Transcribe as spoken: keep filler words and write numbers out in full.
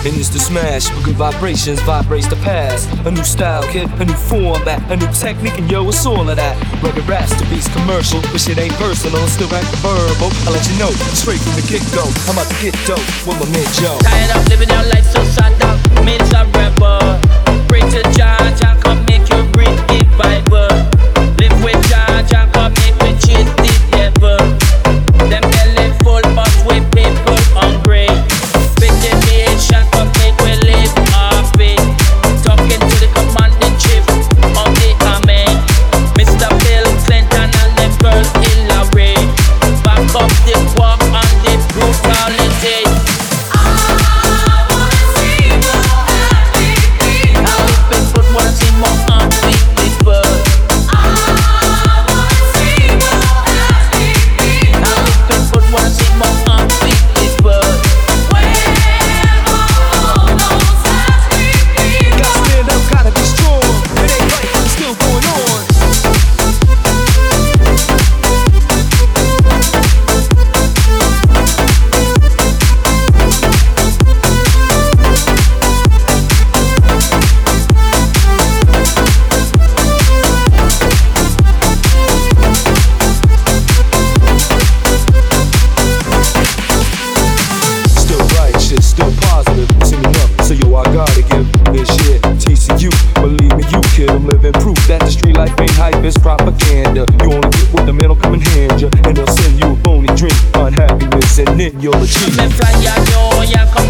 and it's the smash. With good vibrations vibrates the past. A new style, kid, a new format, a new technique, and yo, it's all of that. Rugged raps to beats commercial, but shit ain't personal, still back to verbal. I'll let you know, straight from the get-go, I'm about to get dope with my man Joe. Tired of living your life so sad down, miserable. Pray to Jah, Jah come make you read the Bible. Live with Jah, Jah come make you cheat the devil. Them belly full but we people hungry. Fifty nation come make we live happy. Talking to the commanding chief of the army, Mister Bill Clinton and them girls Hillary. Back up the war and the brutality. It's propaganda. You only get what the mental come in hand ya, and they'll send you a phony drink, unhappiness, and then you'll achieve. Me fly ya, yo, ya come